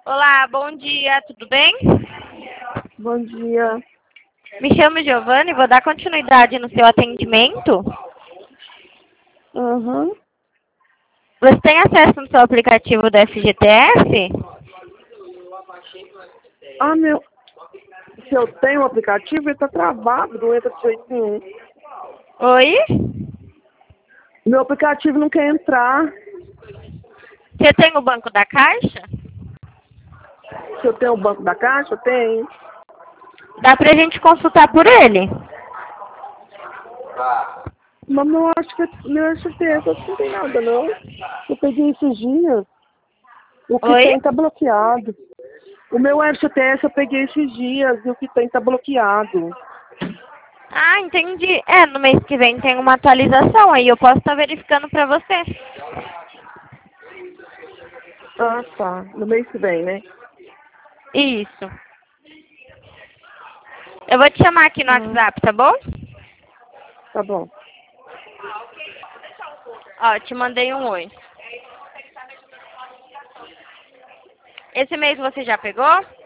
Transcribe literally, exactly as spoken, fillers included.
Olá, bom dia, tudo bem? Bom dia. Me chamo Giovanni, vou dar continuidade no seu atendimento. Uhum. Você tem acesso no seu aplicativo do F G T S? Ah, meu. Se eu tenho o aplicativo, ele tá travado, não entra de jeito nenhum. Oi? Meu aplicativo não quer entrar. Você tem o banco da Caixa? Se eu tenho o banco da Caixa, eu tenho. Dá pra gente consultar por ele. Mas eu acho que meu F G T S acho que não tem nada, não. Eu peguei esses dias. O que Oi? tem tá bloqueado. O meu F G T S eu peguei esses dias e o que tem tá bloqueado. Ah, entendi. É, no mês que vem tem uma atualização, aí eu posso estar verificando pra você. Ah, tá. No mês que vem, né? Isso. Eu vou te chamar aqui no Ah, WhatsApp, tá bom? tá bom. Ó, te mandei um oi. Esse mês você já pegou?